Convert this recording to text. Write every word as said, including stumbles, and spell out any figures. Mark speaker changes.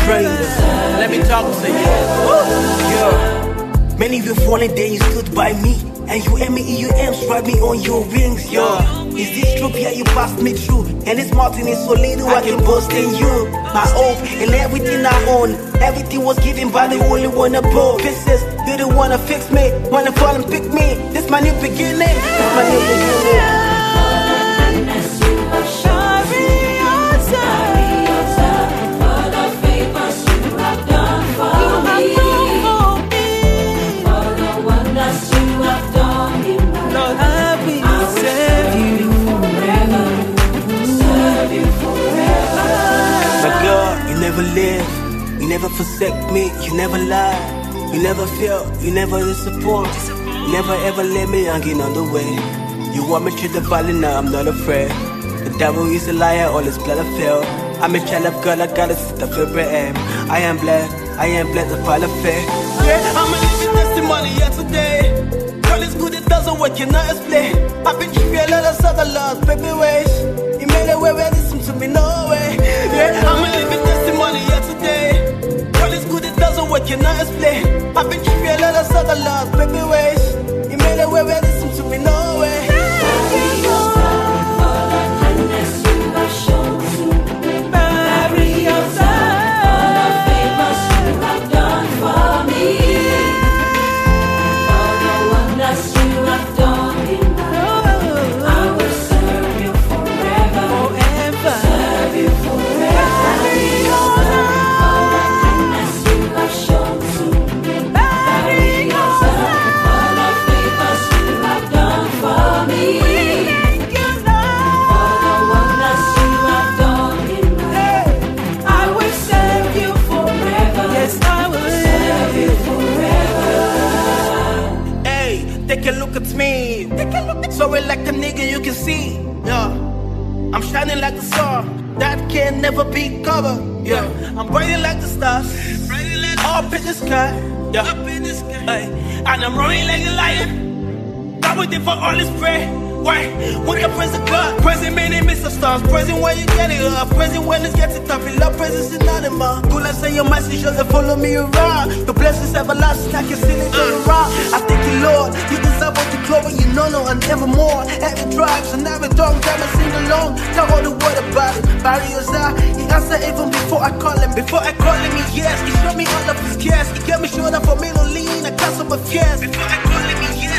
Speaker 1: strangers. Let me talk to you. Yeah. Many of you falling there, you stood by me. And you aim me in your arms, write me on your rings, yo. Is this true? Yeah, you passed me through. And this mountain is so little, I can boast in you. My oath and everything I own, everything was given by the only one above. Pieces, you the one to fix me, wanna fall and pick me. This my new beginning, this my new beginning. You never live, you never forsake me, you never lie, you never fail, you never disappoint, you never ever let me hanging on the way. You want me to the valley, now I'm not afraid. The devil is a liar, all his blood I feel. I'm a child of God, I gotta sit the favorite aim. I am blessed, I am blessed, the fall of faith. Yeah, I'm a living testimony here today. God is good, it doesn't work, you not explain. I've been through a lot of other lost baby ways. He made a way where this seems to be no way. Yeah, I'm a living testimony here today. God is good, it doesn't work, you not explain. I've been through a lot of other lost baby ways. He made a way where this seems to be no way. Take a look at me. Take a look at so it like a nigga you can see. Yeah, I'm shining like the sun that can never be covered. Yeah, I'm brighter like the stars, up in the sky. Yeah, up in the sky. Ay, and I'm roaring like a lion. God waiting for all this prayer. Why? When you praise the God, praising many Mister Stars, praising when you get it up, praising when it's getting tough. You love praises in animal. Good, I say your message, just follow me around. The blessings everlasting, I can see it all around. I thank you, Lord, you deserve all the glory, you know, no, and evermore. Every drives and every tongue, time I sing along. Tell all the word about it. Barriers are, he answered even before I call him. Before I call him, yes, he showed me all of his cares. He gave me shoulder for me to lean, I cancel my fears. Before I call him, yes.